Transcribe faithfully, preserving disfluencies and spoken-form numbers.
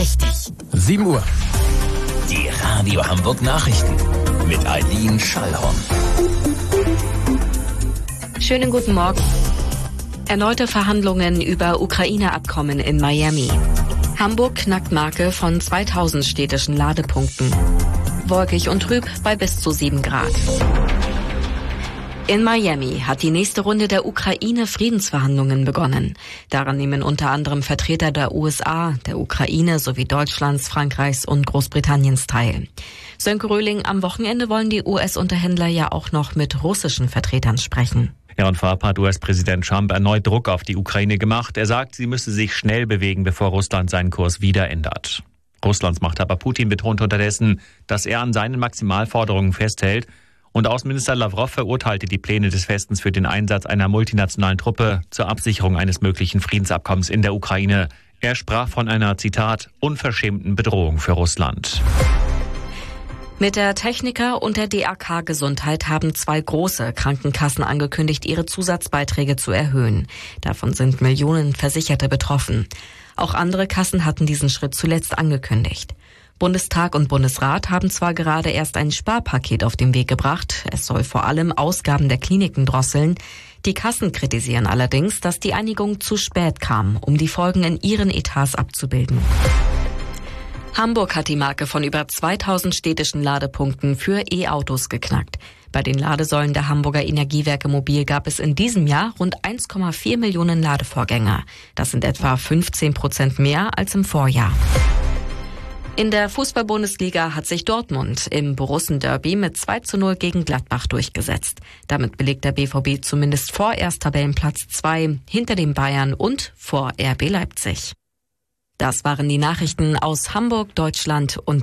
richtig. sieben Uhr. Die Radio Hamburg Nachrichten mit Eileen Schallhorn. Schönen guten Morgen. Erneute Verhandlungen über Ukraine-Abkommen in Miami. Hamburg knackt Marke von zweitausend städtischen Ladepunkten. Wolkig und trüb bei bis zu sieben Grad. In Miami hat die nächste Runde der Ukraine-Friedensverhandlungen begonnen. Daran nehmen unter anderem Vertreter der U S A, der Ukraine sowie Deutschlands, Frankreichs und Großbritanniens teil. Sönke Röhling, am Wochenende wollen die U S-Unterhändler ja auch noch mit russischen Vertretern sprechen. Ja, und vorab hat U S-Präsident Trump erneut Druck auf die Ukraine gemacht. Er sagt, sie müsse sich schnell bewegen, bevor Russland seinen Kurs wieder ändert. Russlands Machthaber Putin betont unterdessen, dass er an seinen Maximalforderungen festhält. Und Außenminister Lawrow verurteilte die Pläne des Westens für den Einsatz einer multinationalen Truppe zur Absicherung eines möglichen Friedensabkommens in der Ukraine. Er sprach von einer, Zitat, unverschämten Bedrohung für Russland. Mit der Techniker und der D A K Gesundheit haben zwei große Krankenkassen angekündigt, ihre Zusatzbeiträge zu erhöhen. Davon sind Millionen Versicherte betroffen. Auch andere Kassen hatten diesen Schritt zuletzt angekündigt. Bundestag und Bundesrat haben zwar gerade erst ein Sparpaket auf den Weg gebracht, es soll vor allem Ausgaben der Kliniken drosseln. Die Kassen kritisieren allerdings, dass die Einigung zu spät kam, um die Folgen in ihren Etats abzubilden. Hamburg hat die Marke von über zweitausend städtischen Ladepunkten für E-Autos geknackt. Bei den Ladesäulen der Hamburger Energiewerke Mobil gab es in diesem Jahr rund eins Komma vier Millionen Ladevorgänger. Das sind etwa fünfzehn Prozent mehr als im Vorjahr. In der Fußball-Bundesliga hat sich Dortmund im Borussen-Derby mit zwei zu null gegen Gladbach durchgesetzt. Damit belegt der B V B zumindest vorerst Tabellenplatz zwei, hinter den Bayern und vor R B Leipzig. Das waren die Nachrichten aus Hamburg, Deutschland und